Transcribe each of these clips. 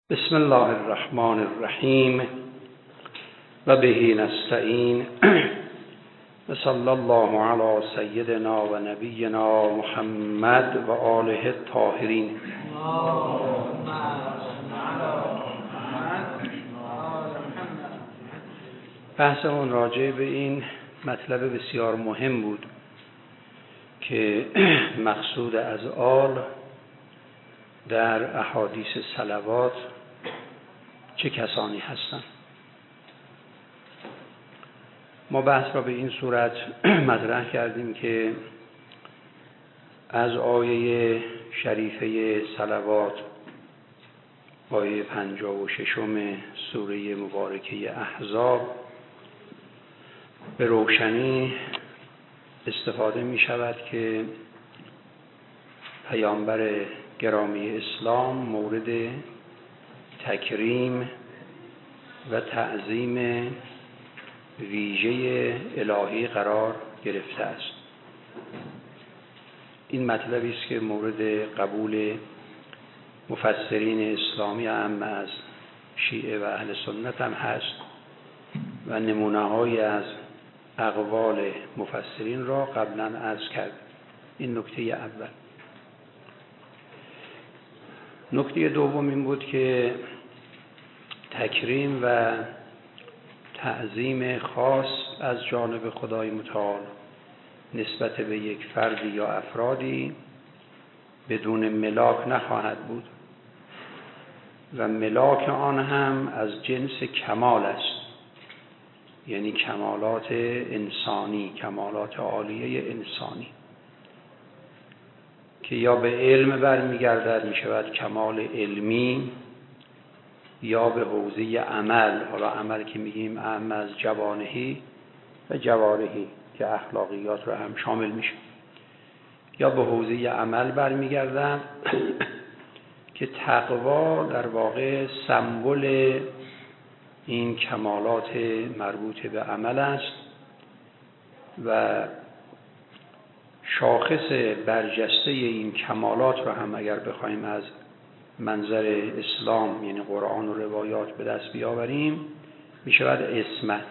بسم الله الرحمن الرحیم و به نستعین و صلی الله علی سیدنا و نبینا محمد و آله الطاهرین. بحثمون راجع به این مطلب بسیار مهم بود که مقصود از آل در احادیث صلوات چه کسانی هستند. ما بحث را به این صورت مطرح کردیم که از آیه شریفه صلوات، آیه 56 سوره مبارکه احزاب، به روشنی استفاده می شود که پیامبر گرامی اسلام مورد تکریم و تعظیم ویژه الهی قرار گرفته است. این مطلبی است که مورد قبول مفسرین اسلامی هم از شیعه و اهل سنت هم هست و نمونه‌هایی از اقوال مفسرین را قبلا عرض کرد. این نکته اول. نکته دوم این بود که تکریم و تعظیم خاص از جانب خدای متعال نسبت به یک فردی یا افرادی بدون ملاک نخواهد بود و ملاک آن هم از جنس کمال است، یعنی کمالات انسانی، کمالات عالیه انسانی که یا به علم برمیگردد می شود کمال علمی، یا به حوزه عمل. حالا عمل که میگیم اعم از جوانهی و جوارحی که اخلاقیات رو هم شامل میشه، یا به حوزه عمل برمیگردد که تقوا در واقع سمبل این کمالات مربوط به عمل است و شاخص برجسته این کمالات رو هم اگر بخوایم از منظر اسلام یعنی قرآن و روایات به دست بیاوریم می شود عصمت،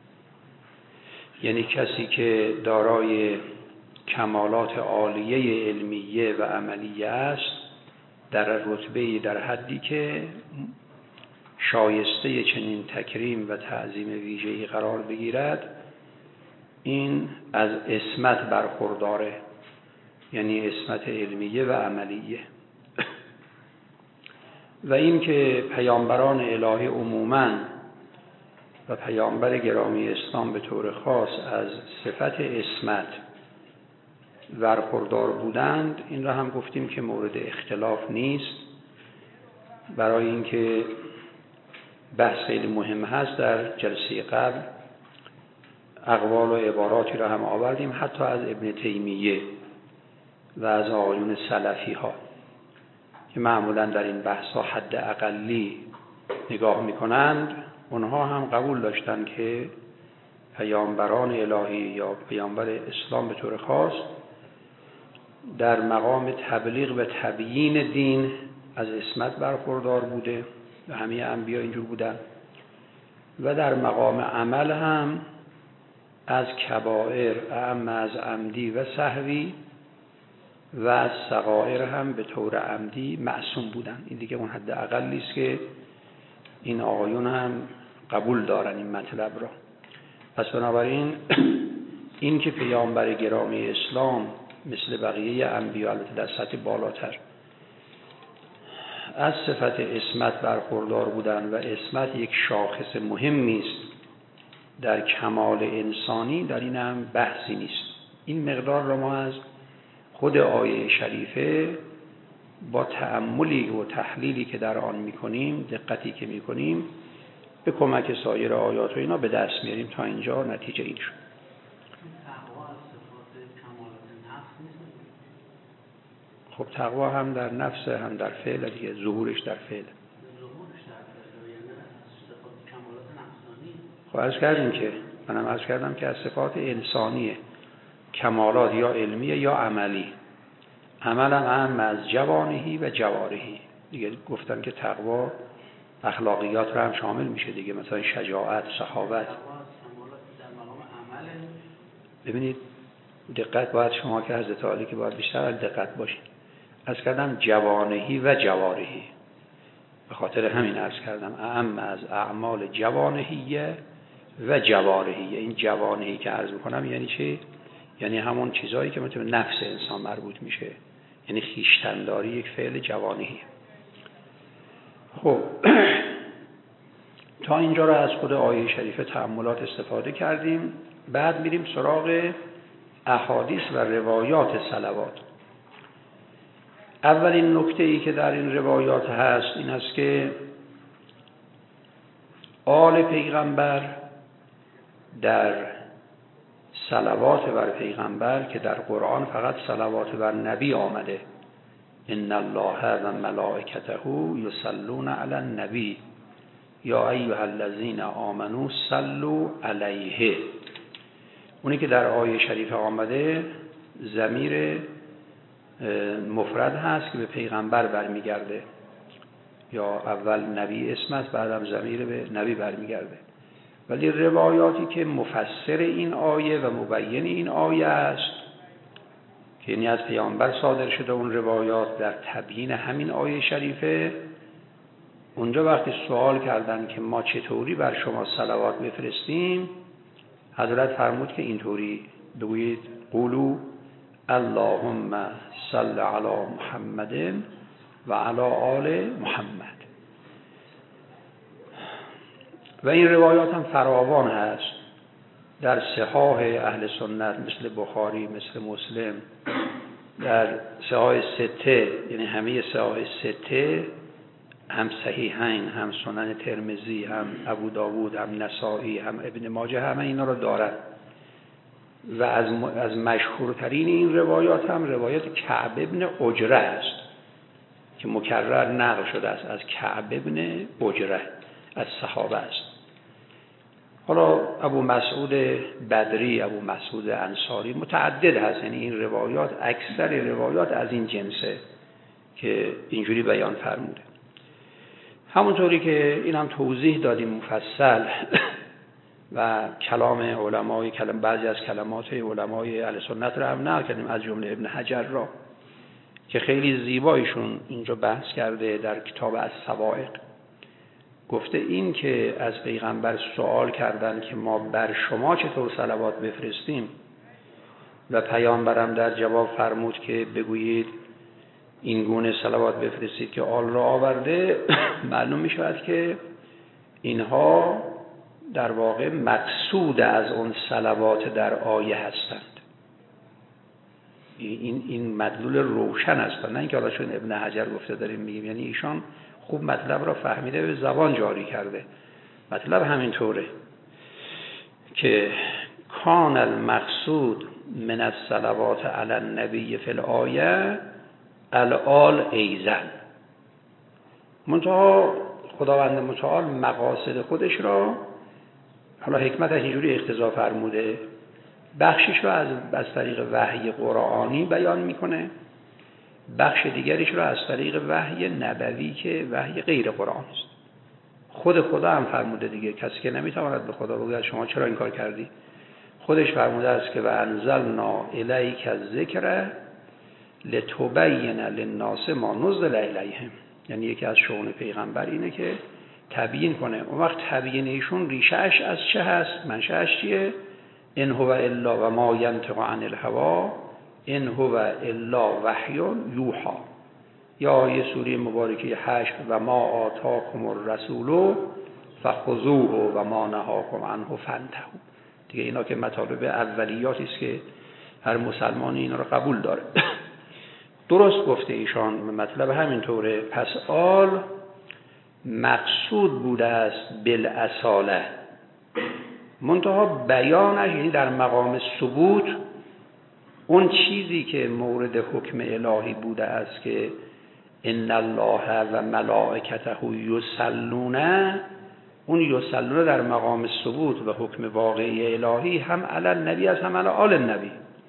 یعنی کسی که دارای کمالات عالیه علمیه و عملیه است در رتبه در حدی که شایسته چنین تکریم و تعظیم ویژه‌ای قرار بگیرد، این از عصمت برخورداره، یعنی عصمت علمیه و عملیه. و این که پیامبران الهی عموماً و پیامبر گرامی اسلام به طور خاص از صفت عصمت برخوردار بودند، این را هم گفتیم که مورد اختلاف نیست، برای اینکه بحث خیلی مهم هست. در جلسه قبل اقوال و عباراتی را هم آوردیم، حتی از ابن تیمیه و از آقایون سلفی ها که معمولا در این بحث ها حد اقلی نگاه میکنند. اونها هم قبول داشتند که پیامبران الهی یا پیامبر اسلام به طور خاص در مقام تبلیغ و تبیین دین از عصمت برخوردار بوده و همه انبیا اینجور بودن، و در مقام عمل هم از کبائر اعم از عمدی و سهوی و از صغائر هم به طور عمدی معصوم بودن. این دیگه اون حد اقلی است که این آقایون هم قبول دارن این مطلب را. پس بنابراین این که پیامبر گرامی اسلام مثل بقیه انبیا، البته در سطح بالاتر، از صفت عصمت برخوردار بودن و عصمت یک شاخص مهمی است در کمال انسانی، در این هم بحثی نیست. این مقدار را ما از خود آیه شریفه با تأملی و تحلیلی که در آن میکنیم، دقتی که میکنیم، به کمک سایر آیات و اینا به دست میاریم. تا اینجا نتیجه این شد. خب تقوا هم در نفس هم در فعل دیگه، ظهورش در فعل. خب عرض کردیم که منم عرض کردم که از صفات انسانیه، کمالات یا علمیه یا عملی. عمل هم از جوانهی و جوارحی دیگه. گفتم که تقوا اخلاقیات رو هم شامل میشه دیگه، مثلا شجاعت، سخاوت. ببینید دقت باید شما که حضرت علی که باید بیشتر دقت باشید. عرض کردم جوانهی و جوارحی، به خاطر همین عرض کردم اعم از اعمال جوانهیه و جوارحیه. این جوانهی که عرض میکنم یعنی چی؟ یعنی همون چیزایی که مثل نفس انسان مربوط میشه، یعنی خویشتن‌داری یک فعل جوانهیه. خب تا اینجا رو از خود آیه شریفه تأملات استفاده کردیم. بعد میریم سراغ احادیث و روایات صلوات. اولین نکته ای که در این روایات هست این است که آل پیغمبر در صلوات بر پیغمبر که در قرآن فقط صلوات بر نبی آمده، ان الله و ملائکته یصلون علی النبی یا ایها الذین آمنوا صلوا علیه. اونی که در آیه شریف آمده ضمیر مفرد هست که به پیغمبر برمیگرده، یا اول نبی اسم است بعدم ضمیر به نبی برمیگرده. ولی روایاتی که مفسر این آیه و مبین این آیه است که یعنی از پیامبر صادر شده، اون روایات در تبیین همین آیه شریفه، اونجا وقتی سوال کردن که ما چطوری بر شما صلوات بفرستیم، حضرت فرمود که اینطوری بگویید قولوا اللهم صل علی محمد و علی آل محمد. و این روایات هم فراوان هست در صحاح اهل سنت مثل بخاری، مثل مسلم، در صحاح سته، یعنی همه صحاح سته، هم صحیحین، هم سنن ترمذی، هم ابو داوود، هم نسائی، هم ابن ماجه، همه اینا رو دارن. و از مشهورترین این روایات هم روایت کعب ابن عجره است که مکرر نقل شده است از کعب ابن عجره از صحابه است. حالا ابو مسعود بدری، ابو مسعود انصاری، متعدد هست. یعنی این روایات، اکثر روایات از این جنسه که اینجوری بیان فرموده. همونطوری که این هم توضیح دادیم مفصل و کلام علمای بعضی از کلمات علمای اهل سنت رو هم نقل کردیم، از جمله ابن حجر را که خیلی زیبایشون اینجا بحث کرده در کتاب الصواعق. گفته این که از پیغمبر سوال کردن که ما بر شما چطور صلوات بفرستیم و پیامبرم در جواب فرمود که بگویید این گونه صلوات بفرستید که آل را آورده، معلوم می شود که اینها در واقع مقصود از اون صلوات در آیه هستند. این مدلول روشن است، نه اینکه حالا چون ابن حجر گفته داریم میگیم. یعنی ایشان خوب مطلب را فهمیده، به زبان جاری کرده. مطلب همینطوره که کان المقصود من الصلوات علی النبی فی الآیه الآل ایزن. منتها خداوند متعال مقاصد خودش را، حالا حکمتش اینجوری اقتضا فرموده، بخشش را از طریق وحی قرآنی بیان میکنه، بخش دیگریش را از طریق وحی نبوی که وحی غیر قرآن است. خدا هم فرموده دیگه، کسی که نمیتواند به خدا بگوید شما چرا این کار کردی، خودش فرموده است که و انزلنا الیک الذکر لتبین للناس ما نزل الیهم. یعنی یکی از شؤون پیغمبر اینه که تبیین کنه. اون وقت تبیین ایشون ریشه‌اش از چه هست؟ منشأش چیه؟ ان هو الا و ما ینطق عن الهوی ان هو الا وحی یوحی. یا یه سوره مبارکه حشر و ما آتاکم الرسول فخذوه و ما نهاکم عنه فانتهوا. دیگه اینا که مطالب اولیاتی است که هر مسلمانی اینا رو قبول داره. درست گفته ایشان، مطلب همینطوره. پس آل مقصود بوده است بالاصاله، منتها بیانش یعنی در مقام ثبوت اون چیزی که مورد حکم الهی بوده است که ان الله و ملائکته یصلون، اون یصلون در مقام ثبوت و حکم واقعی الهی هم علی النبی است هم علی آل النبی.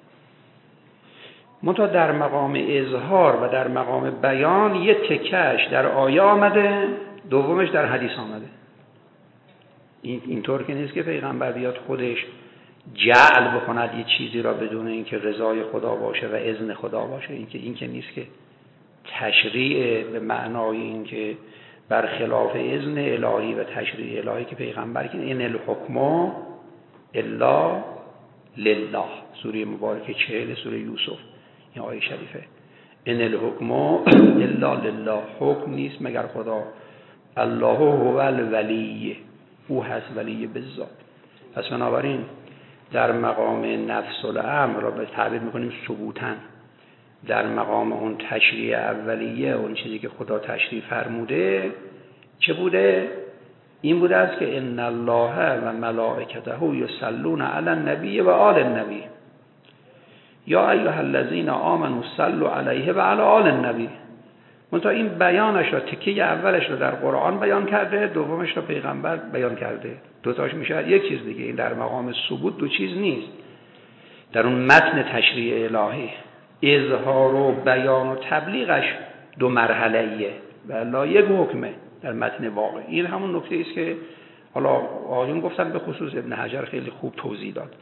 منتها در مقام اظهار و در مقام بیان یه تکش در آیه آمده، دومش در حدیث آمده. اینطور که نیست که پیغمبر بیاد خودش جعل بکند یه چیزی را بدون اینکه رضای خدا باشه و اذن خدا باشه. این که نیست، که تشریع به معنای اینکه برخلاف اذن الهی و تشریع الهی که پیغمبر که این الحکم الا لله، سوره مبارکه 40 سوره یوسف، این آیه شریفه. ان الحکم الا لله، حکم نیست مگر خدا. الله هو الولی، او هست ولی بالذات. پس بنابراین در مقام نفس الامر را به تعبیر میکنیم ثبوتاً، در مقام اون تشریع اولیه، اون چیزی که خدا تشریع فرموده چه بوده؟ این بوده است که ان الله و ملائکته یصلون علی النبی و آل النبی یا ایها الذین آمنوا صلوا علیه و علی آل النبی. منتها این بیانش را، تکه اولش را در قرآن بیان کرده، دومش را پیغمبر بیان کرده. دوتاش میشه یک چیز دیگه. این در مقام ثبوت دو چیز نیست. در اون متن تشریع الهی اظهار و بیان و تبلیغش دو مرحله ایه و لا یک حکمه در متن واقع. این همون نکته است که حالا آقایون گفتن، به خصوص ابن حجر خیلی خوب توضیح داد.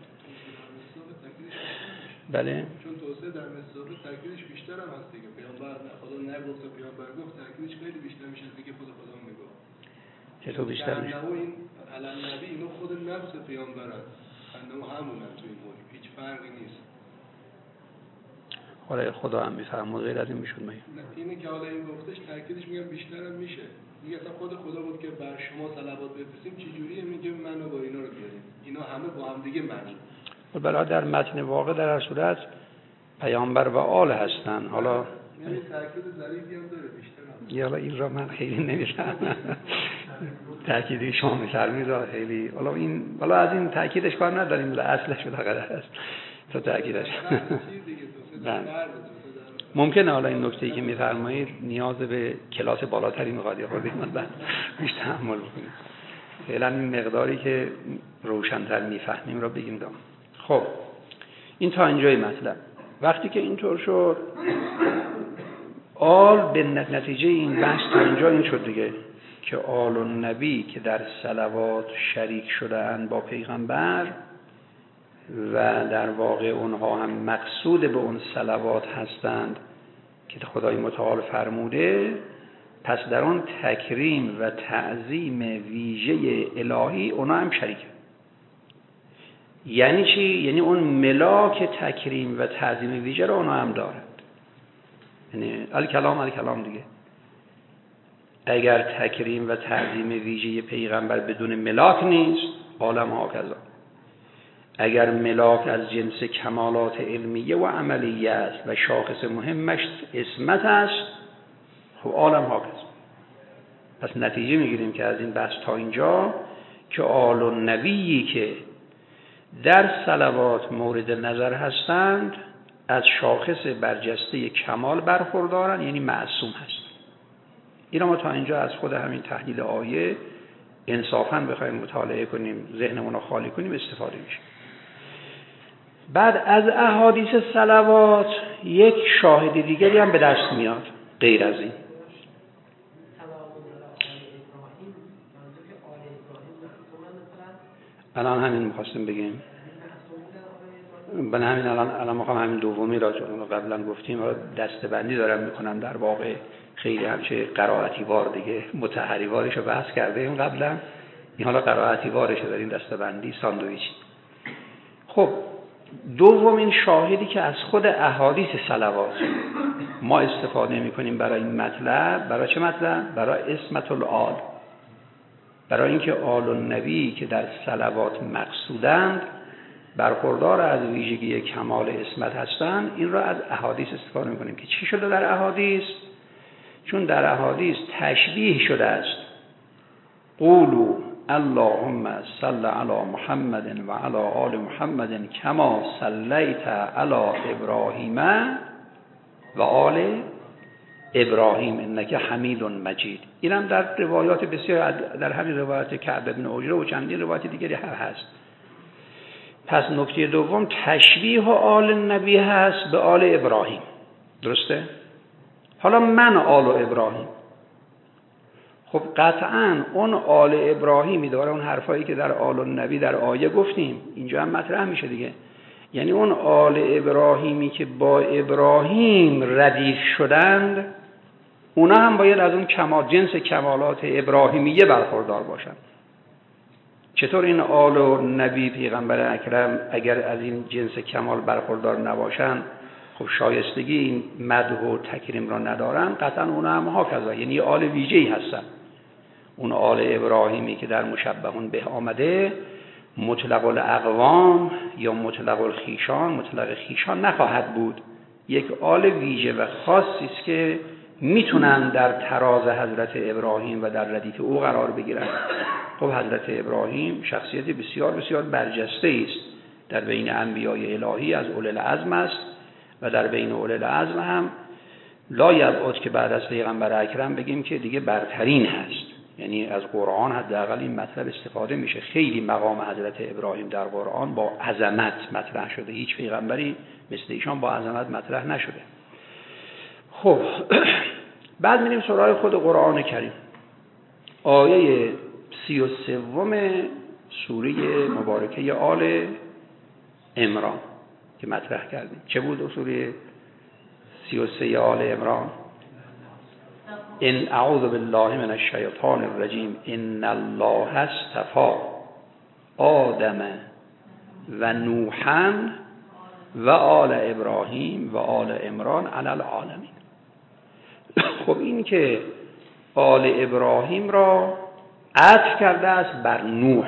بله، چون توسعه در مصداق تاکیدش بیشتر هم هست دیگه. پیامبر خدا نگفت، پیامبر گفت، تاکیدش خیلی بیشتر میشه دیگه. خود خدا میگفت چطور بیشتر میشه؟ این علم نبی اینو خود نفس پیامبر است، انه همونن تو این مورد، هیچ فرقی نیست. حالا خدا هم میفرمود غیر از این میشد میگه. اینه که حالا این گفتش تاکیدش میگم بیشتر هم میشه. میگه اصلا خود خدا بود که بر شما صلوات بفرستیم، چه جوریه؟ میگه منو با اینا رو بیاریم، اینا همه با هم دیگه معنی. بلا در متن واقع در هر صورت پیامبر و آل هستن. حالا یعنی تاکید ظریفی هم داره بیشتر هم. حالا این را من خیلی نمیشم تاکیدی شما می‌فرمایید خیلی. حالا این حالا از این تاکیدش کار نداریم، اصلش به قدر است تا تاکیدش. ممکنه حالا این نکته‌ای که می‌فرمایید نیاز به کلاس بالاتری می‌خواد، یا خود من بعد بیشتر تحمل کنیم. فعلا این مقداری که روشن‌تر می‌فهمیم را بگیم دام. خب این تا اینجای مطلب. وقتی که اینطور شد، آل به نتیجه این بحث تا اینجا این شد دیگه، که آل و نبی که در صلوات شریک شده‌اند با پیغمبر و در واقع اونها هم مقصود به اون صلوات هستند که خدای متعال فرموده، پس در اون تکریم و تعظیم ویژه الهی اونا هم شریکه. یعنی چی؟ یعنی اون ملاک تکریم و تعظیم ویژه رو اونا هم دارند. یعنی الکلام دیگه. اگر تکریم و تعظیم ویژه پیغمبر بدون ملاک نیست، عالم ها کذا. اگر ملاک از جنس کمالات علمیه و عملیه است و شاخص مهمش اسمت است، خب عالم ها کذا. پس نتیجه میگیریم که از این بحث تا اینجا که آل و نبیی که در صلوات مورد نظر هستند از شاخص برجسته کمال برخوردارن، یعنی معصوم هست. اینا ما تا اینجا از خود همین تحلیل آیه انصافاً بخوایم مطالعه کنیم، ذهنمون رو خالی کنیم، استفاده میشه. بعد از احادیث صلوات یک شاهد دیگری هم به دست میاد غیر از این. الان همین می‌خواستم بگیم. همین الان می‌خوام همین دومی را، چون قبلا گفتیم دسته‌بندی دارم میکنم، در واقع خیلی همچه قرائتی وار دیگه، متحری وارش رو بحث کرده این قبلا، این حالا قرائتی وارشه در این دسته‌بندی ساندویچ. خب دومین شاهدی که از خود احادیث صلوات ما استفاده میکنیم برای این مطلب، برای چه مطلب؟ برای اسمت الآل، برای اینکه آل النبی که در صلوات مقصودند برخوردار از ویژگی کمال اسمت هستند. این را از احادیث استفاده میکنیم. که چی شده در احادیث؟ چون در احادیث تشبیه شده است، قولوا اللهم صل علی محمد و علی آل محمد کما صلیت علی ابراهیم و آل ابراهیم انک حمید مجید. اینم در روایات بسیار، در همین روایت کعب بن عجره و چندین روایت دیگری هست. پس نکته دوم تشبیه آل نبی هست به آل ابراهیم. درسته؟ حالا من آل ابراهیم، خب قطعاً اون آل ابراهیمی داره، اون حرفایی که در آل النبی در آیه گفتیم اینجا هم مطرح میشه دیگه. یعنی اون آل ابراهیمی که با ابراهیم ردیف شدند، اونا هم باید از اون جنس کمالات ابراهیمیه برخوردار باشند. چطور این آل و نبی پیغمبر اکرم اگر از این جنس کمال برخوردار نباشند، خب شایستگی این مدح و تکریم را ندارن، قطعا اونا هم هاکذا، یعنی آل ویژه‌ای هستن. اون آل ابراهیمی که در مشبهون به آمده، مطلق الاقوام یا مطلق الخیشان، مطلق خیشان نخواهد بود. یک آل ویژه و خاصی است که میتونن در تراز حضرت ابراهیم و در ردیف او قرار بگیرن. خب حضرت ابراهیم شخصیت بسیار بسیار برجسته است، در بین انبیای الهی از اولی العزم است و در بین اولی العزم هم لا یبعد که بعد از پیغمبر اکرم بگیم که دیگه برترین هست. یعنی از قرآن حداقل این مطلب استفاده میشه. خیلی مقام حضرت ابراهیم در قرآن با عظمت مطرح شده، هیچ پیغمبری مثل ایشان با عظمت مطرح نشده. خب بعد میریم سراغ خود قرآن کریم. آیه 33 سوره مبارکه آل عمران که مطرح کردیم. چه بود سوره 33 آل عمران؟ ان اعوذ بالله من الشیطان الرجیم ان الله اصطفى آدم و نوحا و آل ابراهیم و آل عمران علی العالمین. خب این که آل ابراهیم را عطف کرده است بر نوح،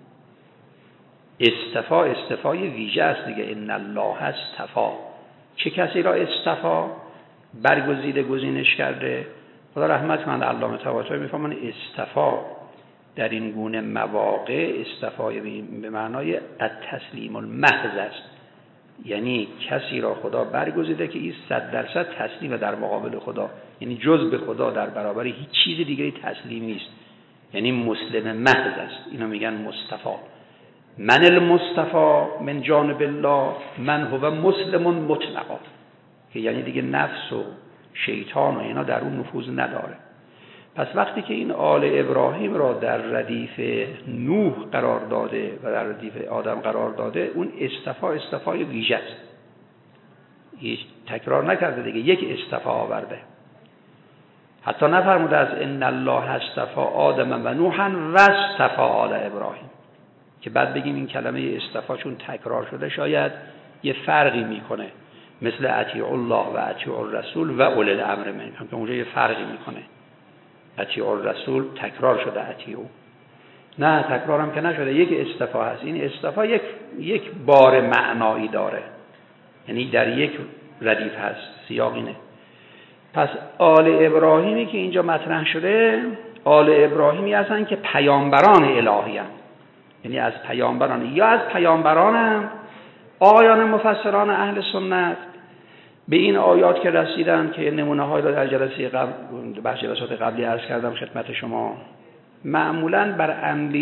استفای ویژه است دیگه. ان الله اصطفى، چه کسی را اصطفا؟ برگزیده، گزینش کرده. خدا رحمت کنه علامه طباطبایی میفهمن اصطفا در این گونه مواقع استفای به معنای التسلیم المحض است. یعنی کسی را خدا برگزیده که این 100% تسلیم در مقابل خدا، یعنی جز به خدا در برابر هیچ چیز دیگری تسلیم نیست، یعنی مسلم محض است. اینا میگن مصطفی. من المصطفی من جانب الله من هو مسلم مطلقا، که یعنی دیگه نفس و شیطان و اینا در اون نفوذ نداره. پس وقتی که این آل ابراهیم را در ردیف نوح قرار داده و در ردیف آدم قرار داده، اون استفای ویژه است. هیچ تکرار نکرده دیگه، یک استفا آورده. حتی نفرموده از ان الله اصطفى آدم و نوحا و اصطفى آل ابراهیم، که بعد بگیم این کلمه استفا چون تکرار شده شاید یه فرقی میکنه، مثل اطیعوا الله و اطیعوا الرسول و اولی الامر منکم، که اونجا یه فرقی میکنه. اطیعوا الرسول تکرار شده، اطیعوا نه تکرار هم که نشده، یک استفا هست. این استفا یک بار معنایی داره، یعنی در یک ردیف هست. سیاق اینه. پس آل ابراهیمی که اینجا مطرح شده، آل ابراهیمی هستن که پیامبران الهی هستند، یعنی از پیامبران، یا از پیامبران آیان مفسران اهل سنت به این آیات که رسیدن، که نمونه های را در جلسه قبل، بخش جلسات قبلی عرض کردم خدمت شما، معمولاً بر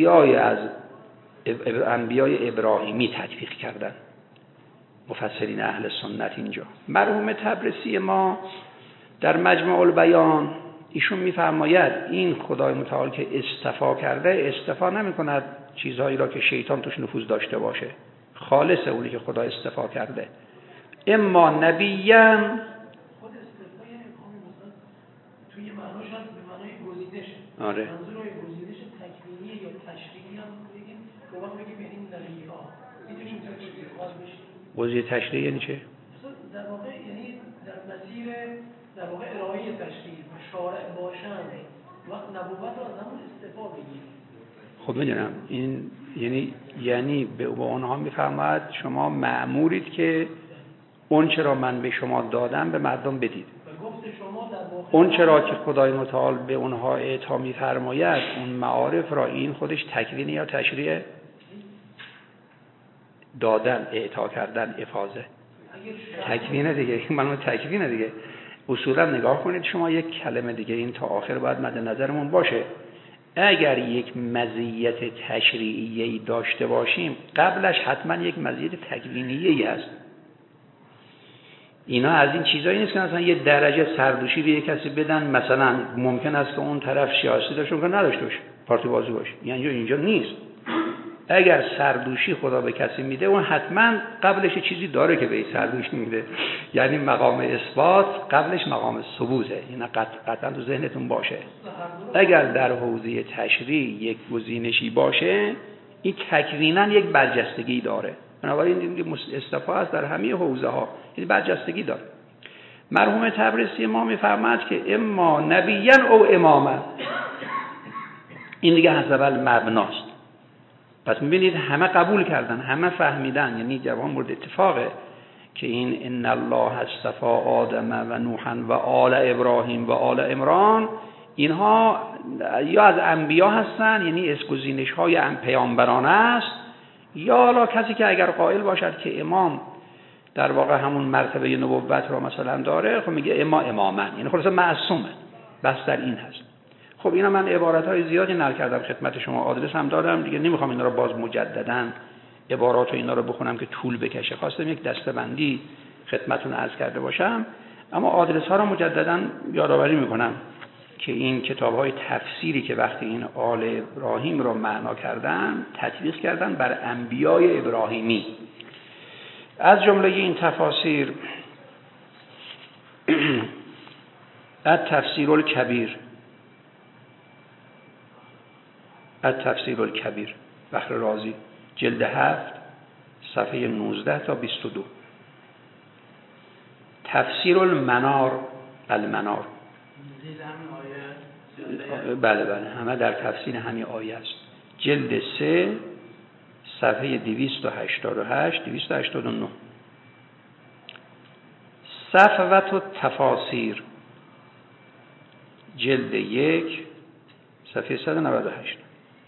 انبیای ابراهیمی تطبیق کردن مفسرین اهل سنت. اینجا مرحوم تبرسی ما در مجمع البیان ایشون میفرماید این خدای متعال که اصطفا کرده، اصطفا نمی کند چیزهایی را که شیطان توش نفوذ داشته باشه، خالص اونی که خدا اصطفا کرده. اما نبیًا خود استفای مثلا توی معناش هست به معنای گزینش. آره. منظور گزینش تکوینی یا تشریعی هم بگیم، رو وقت بگیم یعنی نبی‌ها. می‌دونیم اینطوری خاص بشه. گزینش تشریعی یعنی چه؟ در واقع یعنی در مسیر در واقع ارائه تشریع و شارع باشن، وقت نبوت رو از همون استفا بگیم. خب میدونم این یعنی به اونها میفرماید شما مأمورید که اون چرا من به شما دادم به مردم بدید. اون چرا که خدای متعال به اونها اعطا میفرماید، اون معارف را، این خودش تکوین یا تشریع؟ دادن، اعطا کردن، افاضه، تکوینه دیگه. این معلومه تکوینه دیگه. اصولا نگاه کنید شما، یک کلمه دیگه این تا آخر باید مد نظرمون باشه. اگر یک مزیت تشریعیه‌ای داشته باشیم، قبلش حتما یک مزیت تکوینیه‌ای هست. اینا از این چیزایی نیست که مثلا یه درجه سردوشی به یک کسی بدن، مثلا ممکن است که اون طرف سیاسی داشته باشه نداشته باشه، پارتی بازی باشه. یعنی اینجا نیست. اگر سردوشی خدا به کسی میده اون حتما قبلش چیزی داره که به سردوشی میده، یعنی مقام اثبات قبلش مقام ثبوته. اینا قطعا تو ذهنتون باشه. اگر در حوزه تشریع یک گزینشی باشه این تکوینا یک برجستگی داره. بنابراین این اصطفا است در همه حوزه ها، این برجستگی داره. مرحوم تبریزی ما میفرماد که اما نبیًا او اماما، این دیگه حسب المبناست. پس میبینید همه قبول کردن، همه فهمیدن، یعنی جوان مورد اتفاقه که این ان الله اصطفى آدم و نوحا و آل ابراهیم و آل عمران، اینها یا از انبیا هستن، یعنی اسگزینش های پیامبرانه است، یا حالا کسی که اگر قائل باشد که امام در واقع همون مرتبه نبوت را مثلا داره، خب میگه اما امامن، یعنی خلاص معصومه. بس در این هست. خب اینا من عبارت‌های زیادی نقل کردم خدمت شما، آدرس هم دادم دیگه، نمیخوام اینا رو باز مجدداً عبارات و اینا رو بخونم که طول بکشه. خواستم یک دسته‌بندی خدمتتون عرض کرده باشم، اما آدرس ها رو مجدداً یادآوری میکنم که این کتاب‌های تفسیری که وقتی این آل ابراهیم رو معنا کردن تطبیق کردن بر انبیای ابراهیمی. از جمله این تفاسیر التفسیر الکبیر، التفسیر الکبیر فخر رازی، جلد 7 صفحه 19 تا 22. تفسیر المنار، المنار، بله همه در تفسیر همین آیه است. جلد 3 صفحه 288 289. صفوة التفاسیر جلد 1 صفحه 198،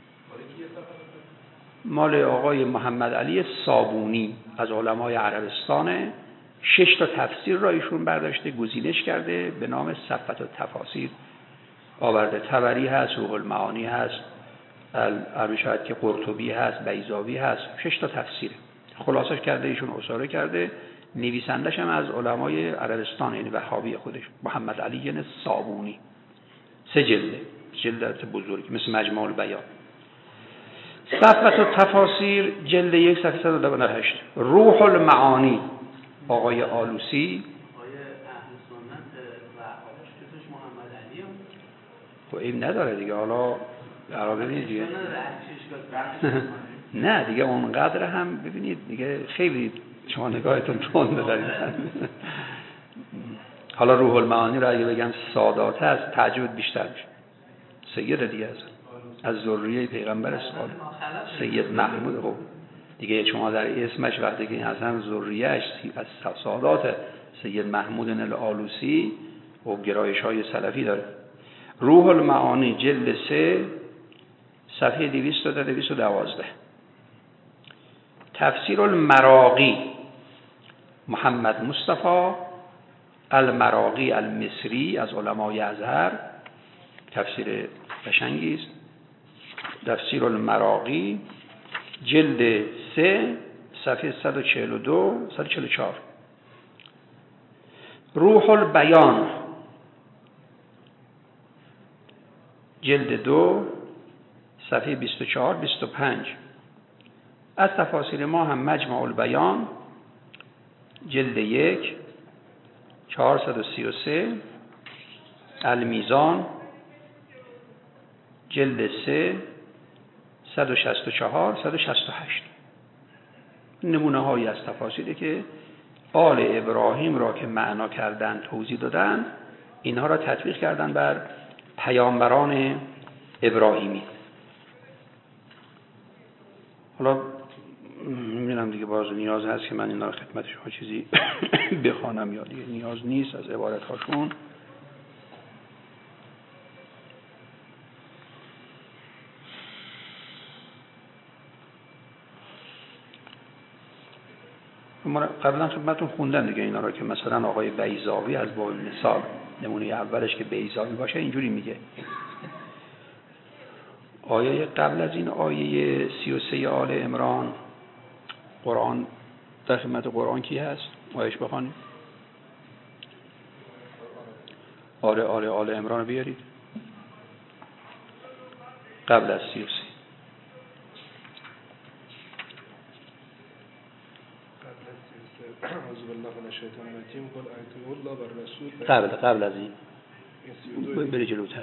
مال آقای محمد علی صابونی از علمای عربستانه. 6 تا تفسیر را ایشون برداشته گزینش کرده به نام صفوة التفاسیر آورده. طبری هست، روح المعانی هست، شاید که قرطبی هست، بیضاوی هست. 6 تا تفسیره خلاصش کرده ایشون، اساره کرده. نویسندش هم از علمای عربستان، یعنی وهابی خودش، محمد علی صابونی. 3 جلده، جلدت بزرگ مثل مجموع البیان. صفوة التفاسیر جلد 1 صفحه 198. روح المعانی آقای آلوسی. خب این نداره دیگه، حالا عربی ببینید دیگه. نه دیگه اونقدر هم ببینید دیگه، خیلی شما نگاهتون تند دارید. حالا روح المعانی رو اگه بگم سادات هست تعجب بیشتر میشه. سید دیگه از ذریه پیغمبر اسلام سید محمود. خب دیگه شما در اسمش وقتی که این اصلا ذریه‌اش از سادات سید محمود الآلوسی و گرایش‌های سلفی داره. روح المعانی جلد 3 صفحه 200 تا 212. تفسیر المراغی محمد مصطفی المراغی المصری از علمای ازهر، تفسیر قشنگی است. تفسیر المراغی جلد 3 صفحه 142 144. روح البیان جلد 2 صفحه 24 25. از تفاسیر ما هم مجمع البیان جلد 1 433، المیزان جلد 3 164 168. نمونه هایی از تفاسیری که آل ابراهیم را که معنا کردن توضیح دادن، اینها را تطبیق کردن بر پیامبران ابراهیمی. حالا می‌بینم دیگه باز نیاز هست که من اینا رو خدمت شما چیزی بخوانم یا دیگه نیاز نیست از عبارت هاشون. ما قبلا خدمتتون خوندم دیگه اینا رو که مثلا آقای بیضاوی از باب مثال نمونه اولش که بیضاوی باشه اینجوری میگه. آیه قبل از این آیه 33 آل عمران، قرآن در خدمت قرآن کی هست؟ آیش بخوانیم. آل عمران رو بیارید قبل از 33. قبل از این بری جلوتر.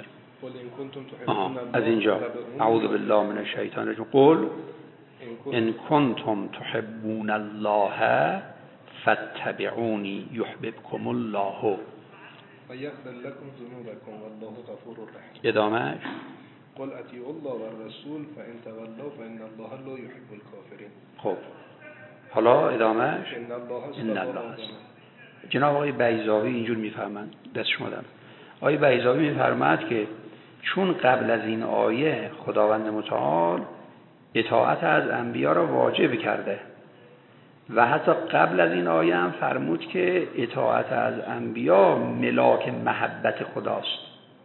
از اینجا اعوذ بالله من الشیطان الرجیم. قل ان کنتم تحبون الله فاتبعونی یحببکم الله و یغفر لكم ذنوبكم والله غفور رحیم. ادامهش قل اطیعوا الله والرسول فان تولوا فان الله لا يحب الكافرین. خب حالا ادامهش ان الله جناب آقای بیضاوی اینجور میفهمند. دست شما در آقای بیضاوی میفرماد که چون قبل از این آیه خداوند متعال اطاعت از انبیا را واجب کرده و حتی قبل از این آیه هم فرمود که اطاعت از انبیا ملاک محبت خداست.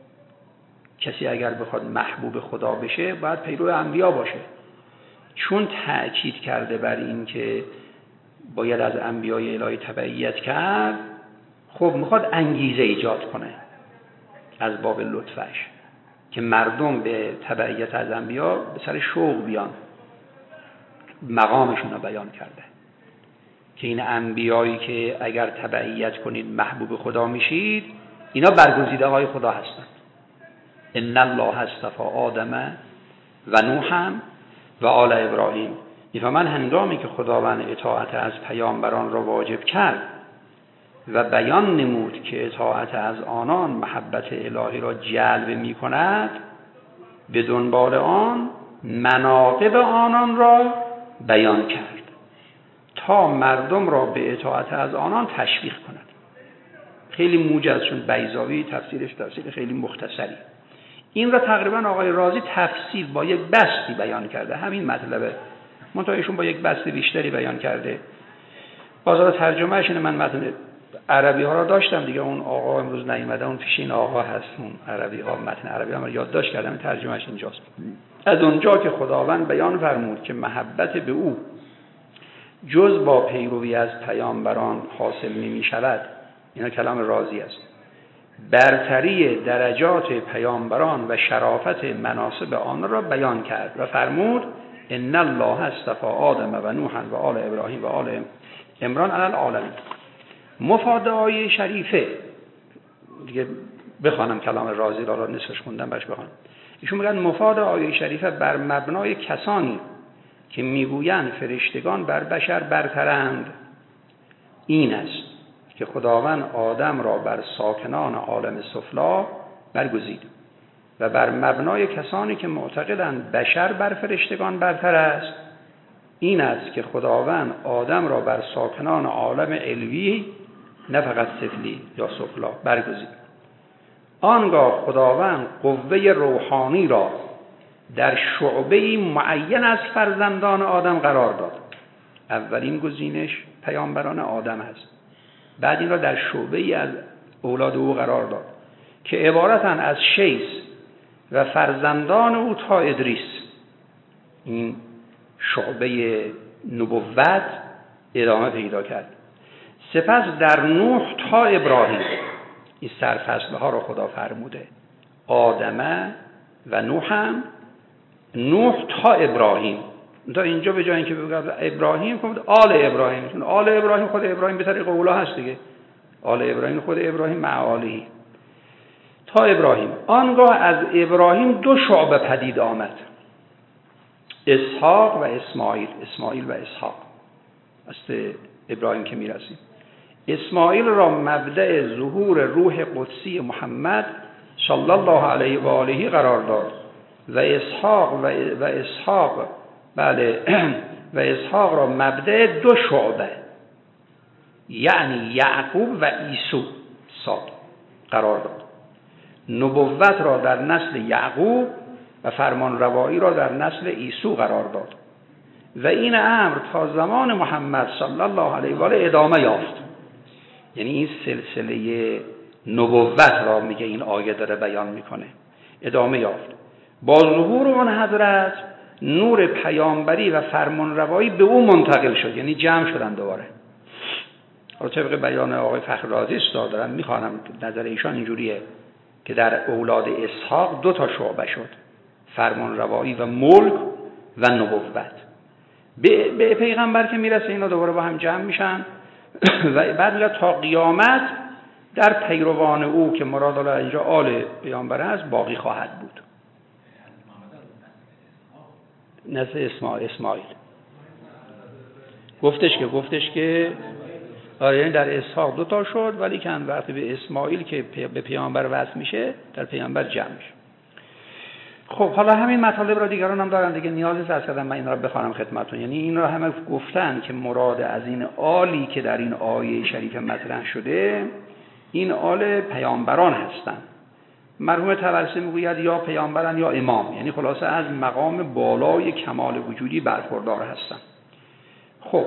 کسی اگر بخواد محبوب خدا بشه باید پیرو انبیا باشه. چون تأکید کرده بر این که باید از انبیای الهی تبعیت کرد، خب میخواد انگیزه ایجاد کنه از باب لطفش که مردم به تبعیت از انبیا به سر شوق بیان. مقامشون رو بیان کرده که این انبیایی که اگر تبعیت کنید محبوب خدا میشید، اینا برگزیده های خدا هستند. ان الله اصطفى آدم و نوح و آل ابراهیم. میفهمن هنگامی که خداوند اطاعت از پیامبران را واجب کرد و بیان نمود که اطاعت از آنان محبت الهی را جلب می کند، به دنبال آن مناقب آنان را بیان کرد تا مردم را به اطاعت از آنان تشویق کند. خیلی موجز، چون بیضاوی تفسیرش تفسیر خیلی مختصری. این را تقریبا آقای رازی تفسیر با یک بسطی بیان کرده، همین مطلبه، منتها ایشون با یک بسط بیشتری بیان کرده. بازار ترجمهش اینه. من متن عربی ها را داشتم دیگه، اون آقا امروز نیومده، اون پیش این آقا هست، اون عربی ها متن عربی ها را یادداشت کردم، ترجمهش اینجاست. از اونجا که خداوند بیان فرمود که محبت به او جز با پیروی از پیامبران حاصل نمی شود، اینا کلام رازی است، برتری درجات پیامبران و شرافت مناصب آن را بیان کرد و فرمود ان الله اصطفى آدم و نوح و آل ابراهیم و آل عمران علی العالمین. مفاد آیه شریفه دیگه بخوانم کلام رازی را نصفش خوندم برش بخوانم. ایشون میگن مفاد آیه شریفه بر مبنای کسانی که میگویند فرشتگان بر بشر برترند این است که خداوند آدم را بر ساکنان عالم سفلی برگزید و بر مبنای کسانی که معتقدند بشر بر فرشتگان برتر است این است که خداوند آدم را بر ساکنان عالم علوی نه فقط سفلی یا سفلا برگزید. آنگاه خداوند قوه روحانی را در شعبه‌ای معین از فرزندان آدم قرار داد. اولین گزینش پیامبران آدم است، بعد این را در شعبه‌ای از اولاد او قرار داد که عبارتند از شیث و فرزندان او تا ادریس. این شعبه نبوت ادامه پیدا کرد. سپس در نوح تا ابراهیم، این سرفصل ها را خدا فرموده، آدم و نوح تا ابراهیم. تا اینجا به جای اینکه بگم ابراهیم گفت آل ابراهیم، چون آل ابراهیم خود ابراهیم به طریق اولا هست دیگه، آل ابراهیم خود ابراهیم مع آله تا ابراهیم. آنگاه از ابراهیم دو شعبه پدید آمد، اسحاق و اسماعیل و اسحاق. است ابراهیم که میرسیم، اسماعیل را مبدأ ظهور روح قدسی محمد صلی الله علیه و آله قرار داد و اسحاق را مبدأ دو شعبه یعنی یعقوب و عیسی قرار داد. نبوت را در نسل یعقوب و فرمان روایی را در نسل عیسی قرار داد و این امر تا زمان محمد صلی الله علیه و آله ادامه یافت. یعنی این سلسله نبوت را میگه این آیه داره بیان میکنه، ادامه یافت. با ظهور اون حضرت نور پیامبری و فرمان روایی به او منتقل شد، یعنی جمع شدن دوباره. حالا طبق بیان آقای فخررازی است دارم میخوانم، نظر ایشان اینجوریه که در اولاد اسحاق 2 شعبه شد، فرمان روایی و ملک و نبوت. به پیغمبر که میرسه اینا دوباره با هم جمع میشن و بعد میگه تا قیامت در پیروان او که مراد الله اینجا آل پیامبر هست باقی خواهد بود. نسل اسماعیل گفتش که یعنی در اسحاق 2 شد، ولی که وقتی به اسماعیل که به پیامبر وصل میشه در پیامبر جمع میشه. خب حالا همین مطالب را دیگران هم دارن دیگه، نیازی نیست که من این را بخوانم خدمتتون. یعنی این را همه گفتن که مراد از این آلی که در این آیه شریف مطرح شده این آل پیامبران هستند. مرحوم طبرسی میگوید یا پیامبران یا امام، یعنی خلاصه از مقام بالای کمال وجودی برخوردار هستند. خب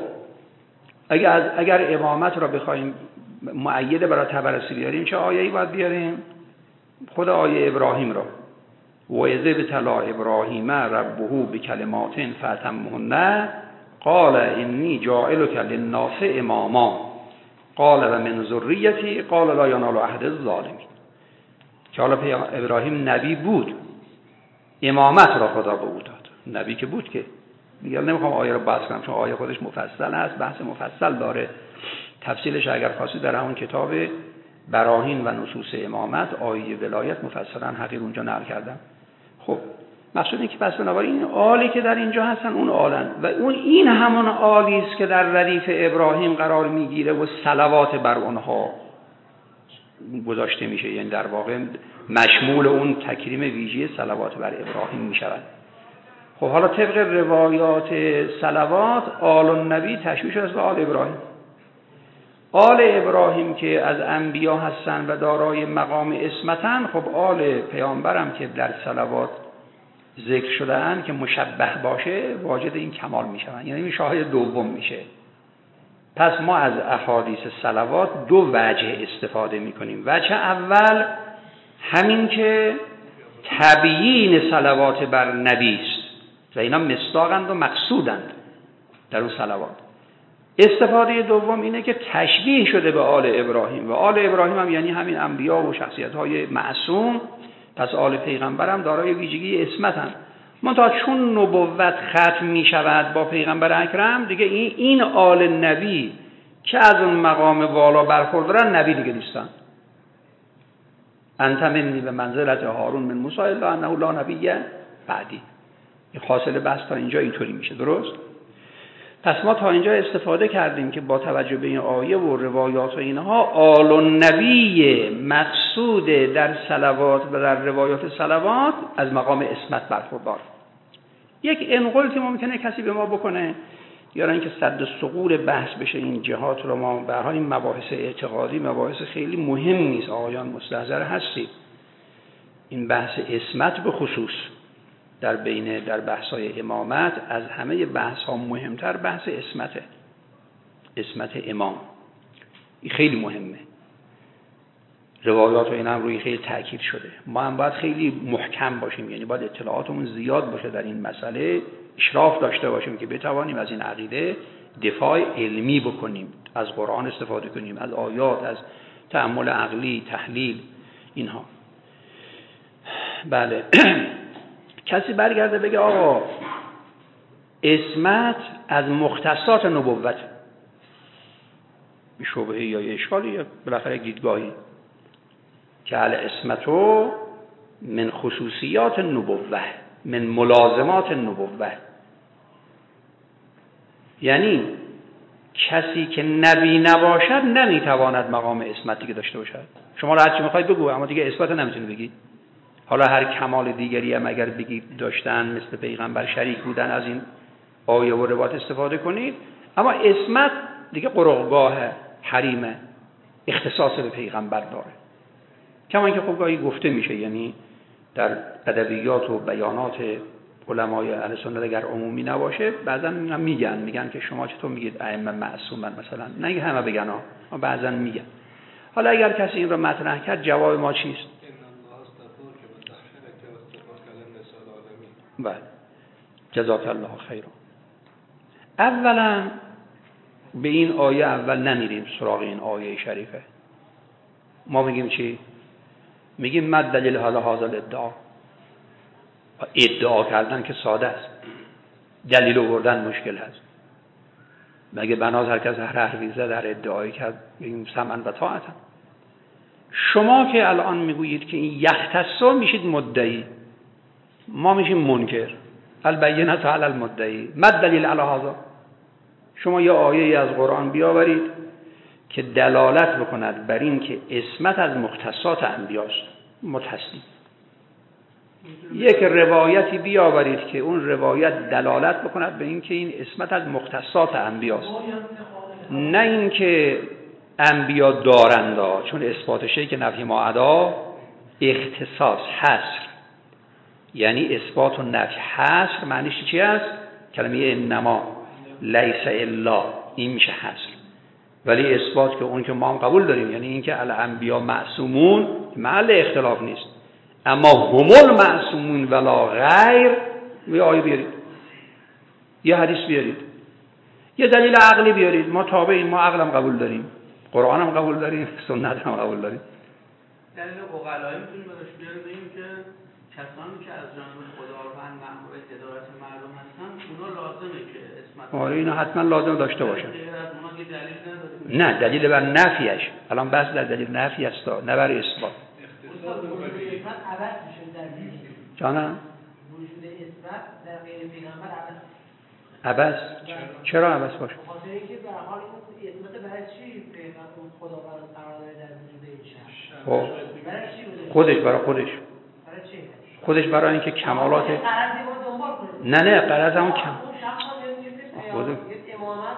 اگر امامت را بخوایم مؤید برای طبرسی بیاریم چه آیه‌ای باید بیاریم؟ خود آیه ابراهیم را، و اذ ابتلی ابراهیم ربه بکلمات فاتمهن قال انی جاعلک للناس اماما قال و من ذریتی قال لا ینال عهد الظالمین. که حالا ابراهیم نبی بود، امامت را خدا به او داد، نبی که بود که دیگه نمیخوام آیه رو بحث کنم چون آیه خودش مفصل هست، بحث مفصل داره. تفصیلش اگر خواستید در همون کتاب براهین و نصوص امامت آیه ولایت مفصلا حقیر اونجا نقل کردم. خب مقصود این که پس بنابراین این آلی که در اینجا هستن اون آلن و این همون آلی است که در ردیف ابراهیم قرار میگیره و صلوات بر اونها گذاشته میشه، یعنی در واقع مشمول اون تکریم ویژه صلوات بر ابراهیم میشود. خب حالا طبق روایات صلوات آل النبی تشبیه شده به آل ابراهیم. آل ابراهیم که از انبیا هستن و دارای مقام عصمتن، خب آل پیامبرم که در صلوات ذکر شده اند که مشبه باشه واجد این کمال میشون، یعنی این شاهد دوم میشه. پس ما از احادیث صلوات 2 وجه استفاده میکنیم. وجه اول همین که تبیین صلوات بر نبی است و اینا مصداقند و مقصودند در اون صلوات. استفاده دوم اینه که تشبیه شده به آل ابراهیم و آل ابراهیم هم یعنی همین انبیا و شخصیت‌های معصوم، پس آل پیغمبر هم دارای ویژگی عصمتند. منتها چون نبوت ختم می شود با پیغمبر اکرم دیگه این آل نبی که از اون مقام والا برخوردارن نبی دیگه نیستن. انت منی به منزلت هارون من موسی الا انه لا نبی بعدی. این حاصل بحث تا اینجا اینطوری میشه، درست؟ پس ما تا اینجا استفاده کردیم که با توجه به این آیه و روایات و اینها آل النبی مقصود در صلوات و در روایات صلوات از مقام عصمت برخوردار. یک انقل که ممکنه کسی به ما بکنه یا اینکه صد ثغور بحث بشه این جهات رو، ما به هر حال این مباحث اعتقادی مباحث خیلی مهم نیست، آقایان مستحضر هستید. این بحث عصمت به خصوص در بحث‌های امامت از همه بحث‌ها مهمتر بحث عصمت امام. این خیلی مهمه. روایات و این هم روی خیلی تاکید شده. ما هم باید خیلی محکم باشیم، یعنی باید اطلاعاتمون زیاد باشه در این مسئله، اشراف داشته باشیم که بتوانیم از این عقیده دفاع علمی بکنیم، از قرآن استفاده کنیم، از آیات، از تأمل عقلی، تحلیل اینها. بله. کسی برگرده بگه آقا عصمت از مختصات نبوت، بی شبهه یا اشکالی یا بالاخره دیدگاهی که العصمتو من خصوصیات نبوه من ملازمات نبوه، یعنی کسی که نبی نباشد نمیتواند مقام عصمتی که داشته باشد. شما را هر چی میخواید بگو، اما دیگه اثبات نمیتونید بگید. حالا هر کمال دیگری هم اگر بگید داشتن مثل پیغمبر شریک بودن، از این آیه و روایات استفاده کنید، اما عصمت دیگه قرقگاه حریم اختصاص به پیغمبر داره. کما اینکه خب گاهی گفته میشه، یعنی در ادبیات و بیانات علمای اهل سنت اگر عمومی نباشه بعضا میگن که شما چطور میگید ائمه معصومن مثلا، نه همه بگن ها، بعضا میگن. حالا اگر کسی این رو مطرح کرد جواب ما چیست؟ بله، جزاک الله خیرا. اولا به این آیه اول نمیریم سراغ این آیه شریفه. ما میگیم چی؟ میگیم مد دلیل حالا هذا الادعا. ادعا کردن که ساده است، دلیل آوردن مشکل هست. مگه بناز هر کس هر حرفی زد در ادعایی کرد میگیم سمعا و طاعتا. شما که الان میگویید که این یختصا میشید مدعی، ما میشیم منکر. البینه علی المدعی مد دلیل علی هذا. شما یه آیه از قرآن بیاورید که دلالت بکند بر این که عصمت از مختصات انبیاست. متصدی یک روایتی بیاورید که اون روایت دلالت بکند به این که این عصمت از مختصات انبیاست، نه این که انبیا دارندا، چون اثبات شیء که نفی ما عدا اختصاص حصر، یعنی اثبات و نفی حصر معنیش چی است؟ کلمه انما لیس الا، این میشه حصر. ولی اثبات که اون که ما هم قبول داریم، یعنی این که الانبیا معصومون، محل اختلاف نیست. اما هم المعصومون ولا غیر، یه آیه بیارید، یه حدیث بیارید، یه دلیل عقلی بیارید. ما تابعیم، ما عقلم قبول داریم، قرآن هم قبول داریم، سنت هم قبول داریم. دلیل عقلایی میتونیم براش بیاریم که کسانی که از جانب خداوند مأمور هدایت مردم هستن، اونا لازمه که اسمت. آره اینا حتما لازم داشته باشن. نه دلیل بر نفیش، الان بحث در دلیل نفی است نه بر اثبات. جانم وجود اثبات در غیر پیغمبر عبث. چرا عبث باشه؟ خاطر اینکه به هر حال این اثبات برای چی پیغمبر خداوند قرار داده در وجود این شخص؟ خب برای چی بوده؟ خودش برای خودش. برای چی؟ خودش برای اینکه کمالات قرضی ما دنبال کنیم. نه قرض همون کم. اون شخص هم یه امامت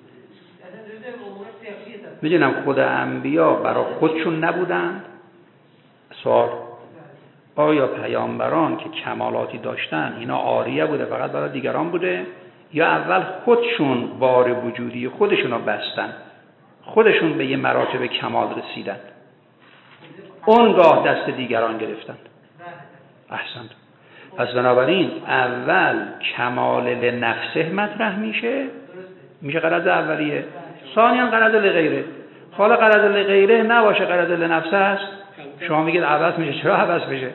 میدونم خود انبیا برای خودشون نبودن. سوال آیا پیامبران که کمالاتی داشتن اینا عاریه بوده فقط برای دیگران بوده، یا اول خودشون بار وجودی خودشون رو بستن، خودشون به یه مراتب کمال رسیدن، اونگاه دست دیگران گرفتن؟ احسنت. پس بنابراین اول کمال لنفسه مطرح میشه غرض اولیه، ثانیاً غرض لغیره. حالا غرض لغیره نباشه غرض لنفسه است، شما میگید عبث میشه. چرا عبث میشه؟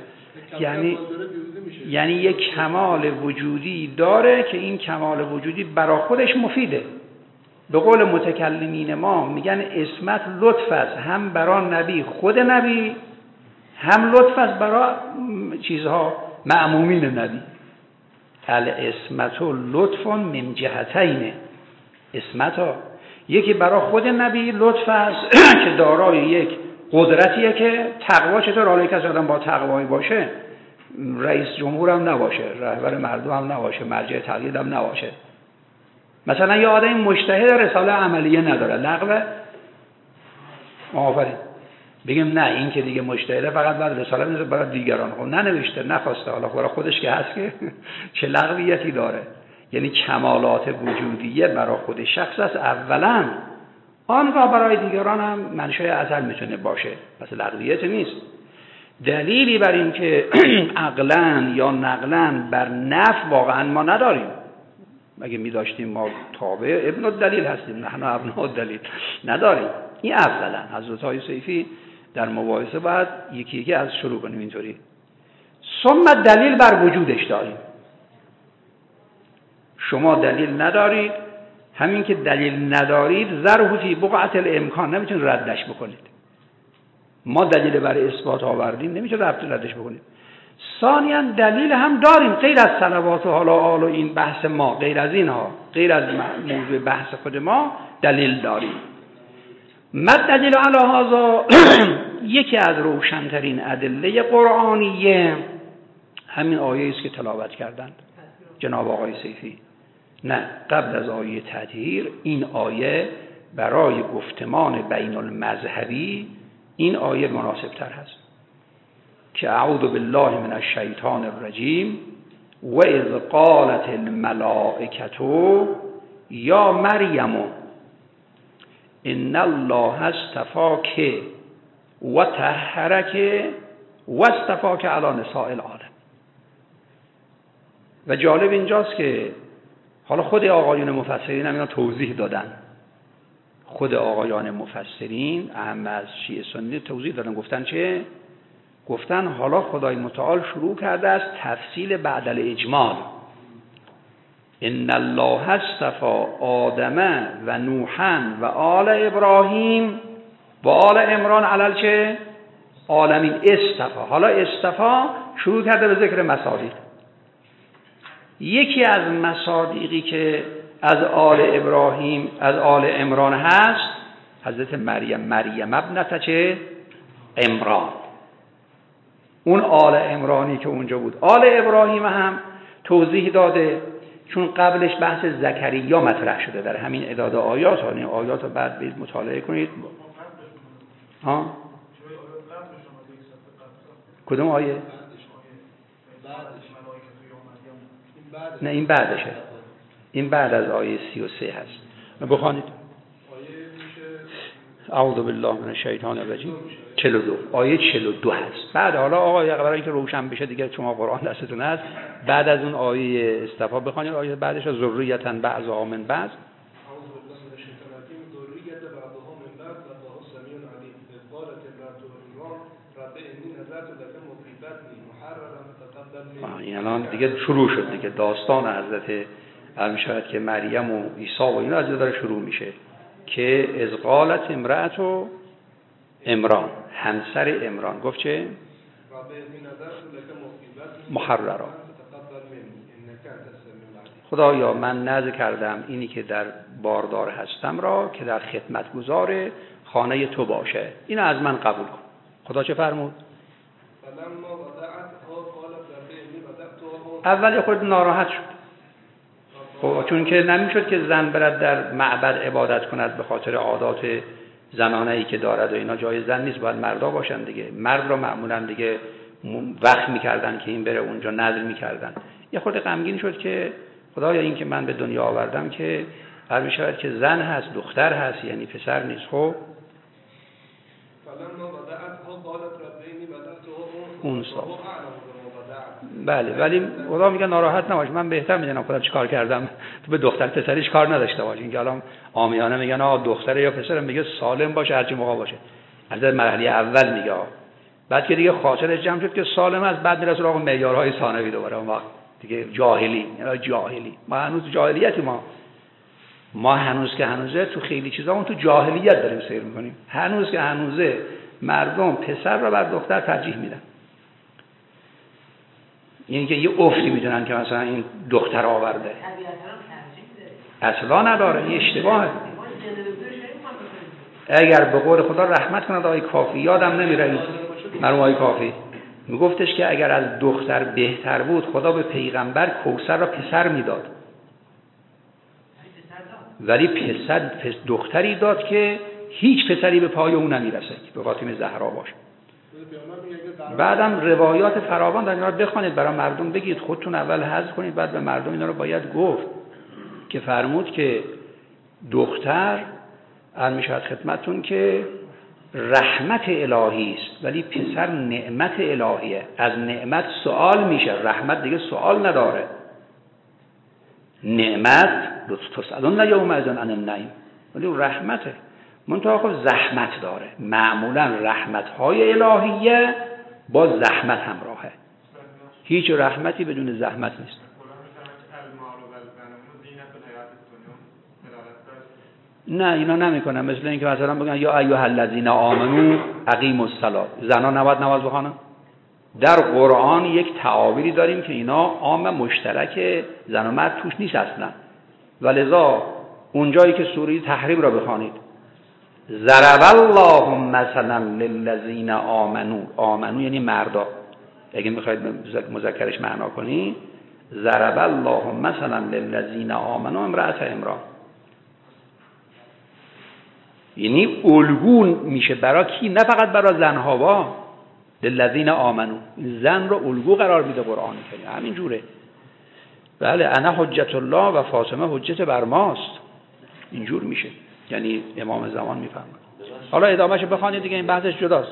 یعنی یک کمال وجودی داره که این کمال وجودی برای خودش مفیده. به قول متکلمین ما میگن عصمت لطف است، هم برای نبی خود نبی، هم لطف است برای چیزها مأمومین نبی. العصمت لطف من جهتین. عصمت یکی برای خود نبی لطف است که دارای یک قدرتیه که تقوا چطور، حالا یک آدم با تقوایی باشه رئیس جمهور هم نباشه، رهبر مردم هم نباشه، مرجع تقلید هم نباشه. مثلا یه آدم مجتهد رساله عملیه نداره، لغو آفرین، بگیم نه این که دیگه مجتهده فقط بعد رساله میذاره برای دیگران. خب ننوشته نخواسته، حالا برای خودش که هست که چه لغویتی داره؟ یعنی کمالات وجودیه برای خود شخص است اولا، آنگاه برای دیگران هم منشأ ازل میتونه باشه، پس لغویت نیست. دلیلی بر این که عقلاً یا نقلاً بر نفی واقعاً ما نداریم. اگه می‌داشتیم ما تابع ابن الدلیل هستیم، نحن ابناء الدلیل، نداریم. این اولا. حضرت آقای سیفی در مباحثه باید یکی یکی از شروع کنیم اینطوری. ثم دلیل بر وجودش داریم. شما دلیل ندارید، همین که دلیل ندارید ذره فی بقعة الامکان، نمیتونید ردش بکنید. ما دلیل برای اثبات آوردیم، نمیتونید ردش بکنید. ثانیاً دلیل هم داریم غیر از صلوات و حالا آل و این بحث ما، غیر از اینها، غیر از موضوع بحث خود ما دلیل داریم. مد دلیل علی هذا یکی از روشنترین ادله قرآنیه همین آیه است که تلاوت کردند جناب آقای سیفی. نه، قبل از آیه تطهیر این آیه برای گفتمان بین المذهبی این آیه مناسب تر هست که اعوذ بالله من الشیطان الرجیم و اذ قالت الملائکه یا مریم ان الله اصطفاک و طهرک و اصطفاک علی نساء العالم. و جالب اینجاست که حالا خود آقایان مفسرین هم اینا توضیح دادن. خود آقایان مفسرین اهم از شیعه سنی توضیح دادن، گفتن چه؟ گفتن حالا خدای متعال شروع کرده از تفصیل بعد الاجمال. ان الله اصطفى آدم و نوحا و آل ابراهیم و آل عمران علل چه؟ عالمین. اصطفا. حالا اصطفا شروع کرده به ذکر مصادیق. یکی از مصادیقی که از آل ابراهیم از آل عمران هست حضرت مریم ابنت چه؟ عمران. اون آل عمرانی که اونجا بود. آل ابراهیم هم توضیح داده، چون قبلش بحث زکریا مطرح شده در همین اعداد آیات. این آیات رو بعد برید مطالعه کنید. ها؟ کدوم آیه؟ نه این بعدشه. این بعد از آیه 33 هست. بخوانید. اعوذ بالله من الشیطان الرجیم. 42. آیه 42 هست. بعد حالا آقا برای اینکه روشن بشه دیگه شما قرآن دستتون هست، بعد از اون آیه استفا بخوانید. آیه بعدش ذریتا بعضها من بعض. این الان دیگه شروع شد دیگه داستان حضرت میشود که مریم و عیسی و اینا از داره شروع میشه که از قالت امرأت و عمران، همسر عمران گفت چه؟ محررا. خدایا من نذر کردم اینی که در باردار هستم را که در خدمت گزار خانه تو باشه، اینو از من قبول کن. خدا چه فرمود؟ اول خود ناراحت شد، خب چون که نمیشد که زن برد در معبد عبادت کند به خاطر عادات زنانه‌ای که دارد و اینا، جای زن نیست، باید مردا باشن دیگه. مرد را معمولا دیگه وقت میکردن که این بره اونجا، نذر میکردن. یه خورده غمگین شد که خدایا این که من به دنیا آوردم که هر میشود که زن هست دختر هست، یعنی پسر نیست. خب اون بله، ولی خدا میگه ناراحت نباش، من بهتر میدونم خودم چیکار کردم، تو به دختر پسریش کار نداشته باش. این که الان عامیانه میگن دختره یا پسره، میگه سالم باشه هرچی موقع باشه. از مرحله اول میگه، بعد که دیگه خاطرش جمع شد که سالم است، بعد میرسه آقا معیارهای ثانوی دوباره. اون وقت دیگه جاهلی. ما هنوز جاهلیتی، ما هنوز که هنوزه تو خیلی چیزا اون تو جاهلیت داریم سیر میکنیم. هنوز که هنوزه مردم پسر رو بر دختر ترجیح میدن. یعنی که یه افتی میدونن که مثلا این دختر آورده، اصلا نداره، این اشتباهه. اگر به قول خدا رحمت کند آقای کافی، یادم نمیره این مرحوم آقای کافی میگفتش که اگر از دختر بهتر بود خدا به پیغمبر کوثر را پسر میداد، ولی پسر دختری داد که هیچ پسری به پای اون نمیرسه که به فاطمه زهرا باشه. بعدم روایات فراوان در اینا رو بخوانید، برای مردم بگید، خودتون اول حذف کنید، بعد به مردم اینا رو باید گفت که فرمود که دختر میشود خدمتون که رحمت الهی است، ولی پسر نعمت الهیه. از نعمت سوال میشه، رحمت دیگه سوال نداره. نعمت تسألون یومئذ عن النعیم، ولی رحمته منتها خب زحمت داره. معمولا رحمت‌های الهیه با زحمت همراهه، هیچ رحمتی بدون زحمت نیست. نه اینا نمیکنن، مثل اینکه مثلا بگن یا ایها الذین آمنو اقیموا الصلاة، زنا نباید نماز بخونن. در قرآن یک تعابیری داریم که اینا عام مشترک زن و مرد توش نیست اصلا، ولذا اونجایی که سوره تحریم را بخوانید، ضرب الله مثلا للذین آمنو، آمنو یعنی مردا، اگه میخواید مذکرش معنا کنی، ضرب الله مثلا للذین آمنو امرأت عمران، یعنی الگو میشه برای کی؟ نه فقط برای زنها، با للذین آمنو، زن رو الگو قرار میده قرآن کریم. همین جوره. بله انا حجت الله و فاطمه حجت بر ماست، اینجور میشه. یعنی امام زمان میفهمه. حالا ادامهشو بخوانید دیگه، این بحثش جداست.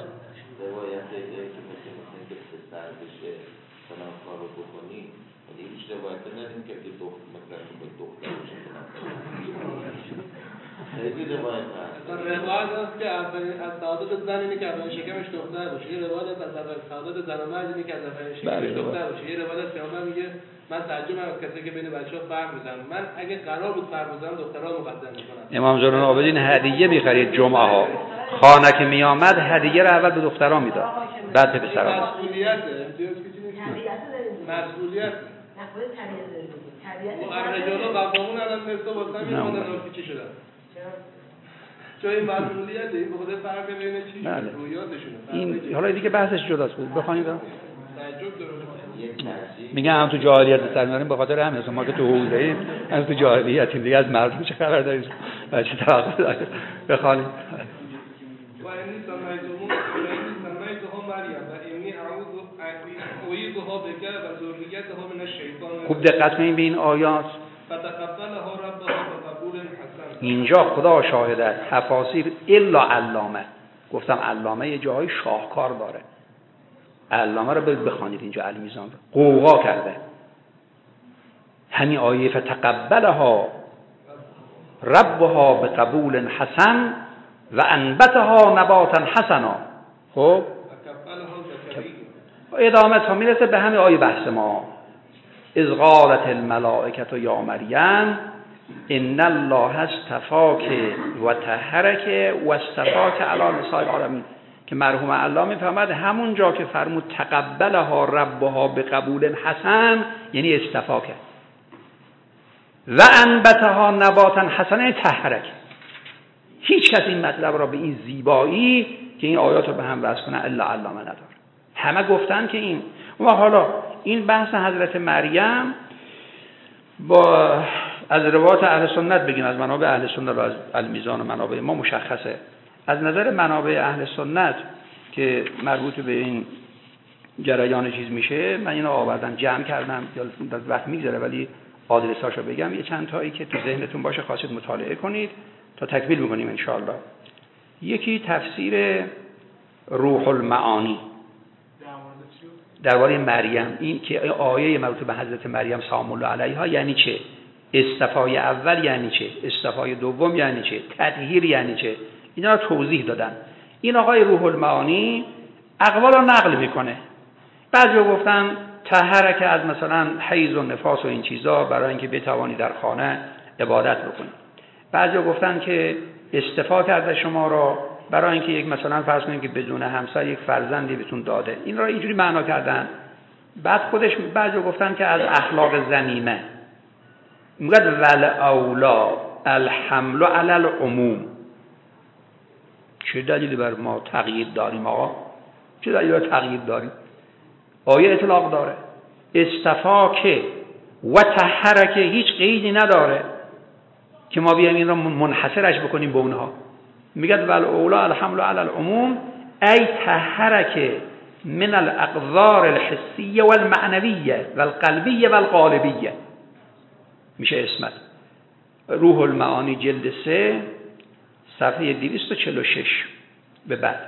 خیلی روایت هست. روایت هست که از سعادت زن اینه که اولین شکمش دختر باشه. یه روایت هست از سعادت زن و مرد اینه که از اولین شکمش دختر باشه. یه روایت هست که پیامبر میگه من تعجب از کسی که بین بچه‌ها فرق می‌زنن. من اگه قرار بود فرق بزنم دخترها مقدم می‌کنم. امام زین العابدین هدیه می‌خرید جمعه ها. خانه که میآمد هدیه رو اول به دخترها میداد. بعد به پسرها. مسئولیت و الرجال قوامون الان نصف واسه میمونن چی شدن جای مسئولیت این به خود فرق بین چی رویاتشونه این حالا دیگه بحثش جداست بود بخواید تعجب داره میگن هم تو جاهلیت سر میاریم به خاطر همین ما که تو حوزه هم تو جاهلیتیم دیگه از مردم چه خبر دارید چه توقع دارید بخوانید و اینی سمیتهم مریم و اینی اعوذها بک و ذریتها من الشیطان. خوب دقت کنید به این آیات. فتقبلها ربها بقبول حسن. اینجا خدا شاهد است تفاسیر الا علامه، گفتم علامه یه جای شاهکار داره، علامه رو بخوانید اینجا المیزان رو قوقا کرده همین آیه فتقبلها ربها بقبول حسن و انبتها نباتا حسنا. خب ادامه تا میرسه به همین آیه بحث ما اذ قالت الملائکه یا مریم ان الله اصطفاک و طهرک و اصطفاک علی نساء العالمین که مرحوم علامه میفهمد همون جا که فرمود تقبلها ربها بقبول حسن یعنی اصطفاک و انبتها نباتا حسن طهرک. هیچ کس این مطلب را به این زیبایی که این آیات رو به هم وصل کنه الا علامه نداره. همه گفتن که این و حالا این بحث حضرت مریم با از روایات اهل سنت بگیم، از منابع اهل سنت و از المیزان و منابع ما مشخصه. از نظر منابع اهل سنت که مربوط به این جریان چیز میشه من اینو آوردم جمع کردم، وقت میگذره ولی آدرساشو بگم یه چند تایی که تو ذهنتون باشه خواستید مطالعه کنید تا تکمیل میکنیم ان شاءالله. یکی تفسیر روح المعانی درباره مریم، این که آیه مربوط به حضرت مریم سلام الله علیها یعنی چه، اصطفای اول یعنی چه، اصطفای دوم یعنی چه، تطهیر یعنی چه، اینا رو توضیح دادن. این آقای روح المعانی اقوال رو نقل میکنه. بعضی گفتن طهره که از مثلا حیض و نفاس و این چیزا برای اینکه بتوانی در خانه عبادت بکنی. بعضی گفتن که اصطفا کرده شما را برای اینکه یک مثلا فرض کنید که بدون همسر یک فرزندی بهتون داده. این را اینجوری معنا کردن. بعد خودش بعضی گفتن که از اخلاق ذمیمه میگه ول اولا الحمل علی العموم. چه دلیلی بر ما تقیید داریم آقا؟ چه دلیلی بر تقیید داریم؟ آیه اطلاق داره. استفاکه و طهرکه هیچ قیدی نداره که ما بیایم این را منحصرش بکنیم به اونها. میگه ول اولا الحمل علی العموم ای طهرکه من الاقذار الحسیه والمعنویه والقلبیه والقالبیه. میشه اسمت روح المعانی جلد 3 صفحه 246 به بعد.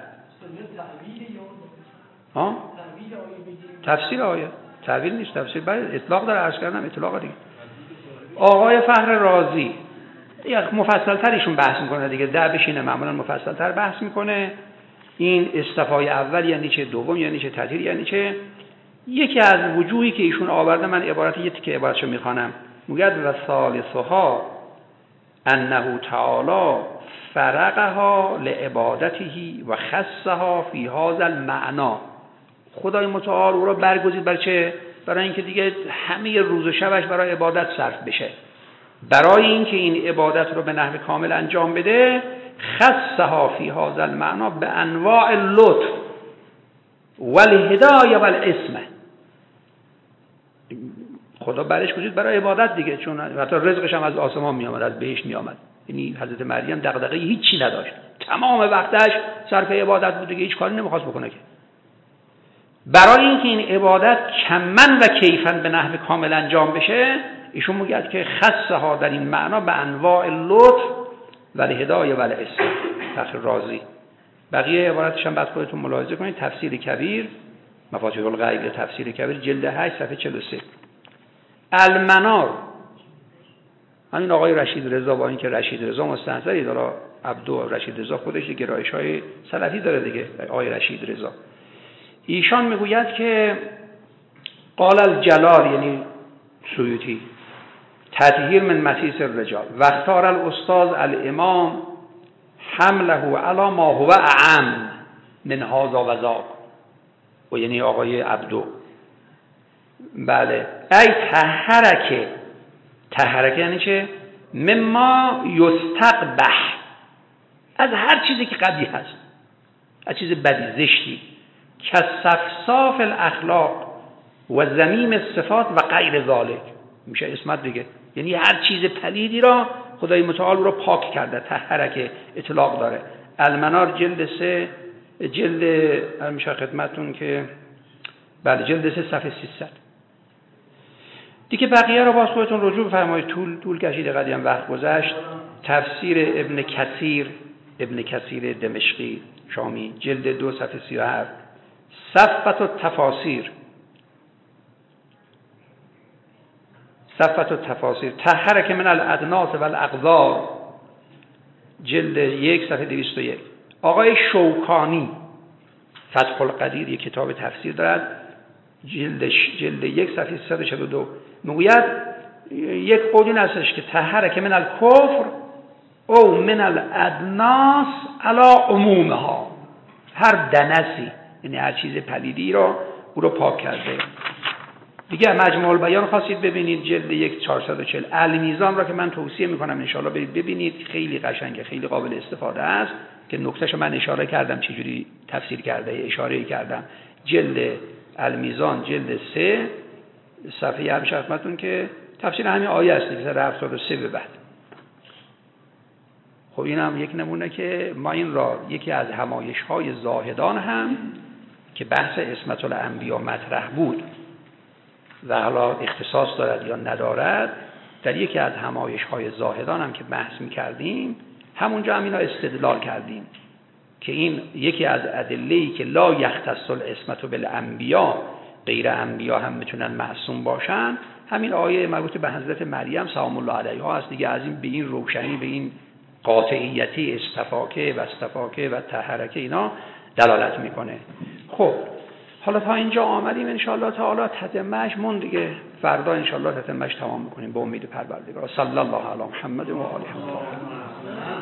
تفسیر آیه تعبیر نیست، تفسیر بعد اطلاق داره. عرض کردم اطلاق دیگه. آقای فخر رازی یک مفصل تریشون بحث میکنه دیگه، در بشینه معمولا مفصل تر بحث میکنه. این استفای اول یعنی چه، دوم یعنی چه، تطهیر یعنی چه. یکی از وجوهی که ایشون آورده من عبارت یه تیکه عبارتشو میخوانم. میگه و ثالثها انه تعالی فرقها لعبادته و خصها فی هذا المعنى. خدای متعال او را برگزید برای چه؟ برای اینکه دیگه همه روز و شبش برای عبادت صرف بشه. برای اینکه این عبادت رو به نحو کامل انجام بده خصها فی هذا المعنى به انواع اللطف والهدایه والاسمه. خدا برش گذاشت برای عبادت دیگه، چون حتی رزقش هم از آسمان می آمد، از بهشت می آمد. یعنی حضرت مریم دغدغه هیچی نداشت، تمام وقتش صرف عبادت بود دیگه، هیچ کاری نمیخواست بکنه که. برای اینکه این عبادت کمن و کیفن به نحو کامل انجام بشه ایشون میگه که خصها در این معنا به انواع لطف و هدایه و الاسم. فخر رازی بقیه عبارتش هم بعد خودتون ملاحظه کنید. تفسیر کبیر مفاتیح الغیب تفسیر کبیر جلد 8 صفحه 43. المنار همین آقای رشید رضا، با اینکه رشید رضا مستنصری داره، عبدو رشید رضا خودش گرایش‌های سلفی داره دیگه، آقای رشید رضا، ایشان میگوید که قال الجلال، یعنی سیوطی، تطهیر من مسیس الرجال و اختار الاستاذ الامام حمله علی ما هو اعم من هذا و ذاک، و یعنی آقای عبدو، بله، ای تحرکه یعنی چه؟ مما یستقبح، از هر چیزی که قبیح هست، از چیز بدی زشتی، که صفصاف الاخلاق و زمیم الصفات و غیر ذالک، میشه اسمت دیگه، یعنی هر چیز پلیدی را خدای متعال رو پاک کرده. تحرکه اطلاق داره. المنار جلد 3 میشه خدمتون که بله جلد 3 صفحه 300 دیگه. بقیه رو باز خودتون رجوع بفرمایید، طول کشید، قدیم وقت گذشت. تفسیر ابن کثیر دمشقی شامی جلد 2 صفحه 37. صفة التفاسیر تحرک من الادناس و الاقذار جلد 1 صفحه 201. آقای شوکانی فتح القدیر یک کتاب تفسیر دارد، جلد 1 صفحه 342 میگوید یک قولی هستش که تحرک من الکفر او من الادناس علی عمومها، هر دنسی یعنی هر چیز پلیدی را او رو پاک کرده. دیگه مجموع البیان خواستید ببینید جلد 1 440. المیزان را که من توصیه میکنم انشاءالله برید ببینید، خیلی قشنگه، خیلی قابل استفاده است، که نکتهشو من اشاره کردم چجوری تفسیر کرده، اشاره کردم. جلد المیزان جلد 3 صفحه هم خدمتتون که تفسیر همین آیه است دیگه، 73 به بعد. خب این هم یک نمونه که ما این را یکی از همایش‌های زاهدان هم که بحث عصمت الانبیا مطرح بود و حالا اختصاص دارد یا ندارد، در یکی از همایش‌های زاهدان هم که بحث می‌کردیم همونجا هم اینا استدلال کردیم که این یکی از ادله‌ای که لا یختص العصمت بالانبیا، غیر انبیا هم میتونن معصوم باشن، همین آیه مربوط به حضرت مریم سلام الله علیها است دیگه. از این به این روشنی، به این قاطعیتی استفاکه و تحرکه اینا دلالت میکنه. خب حالا تا اینجا آمدیم انشاءالله تعالی، تتمهش مون دیگه، فردا انشاءالله تتمهش تمام میکنیم به امید پروردگار. صلی الله علی محمد و آله محمد.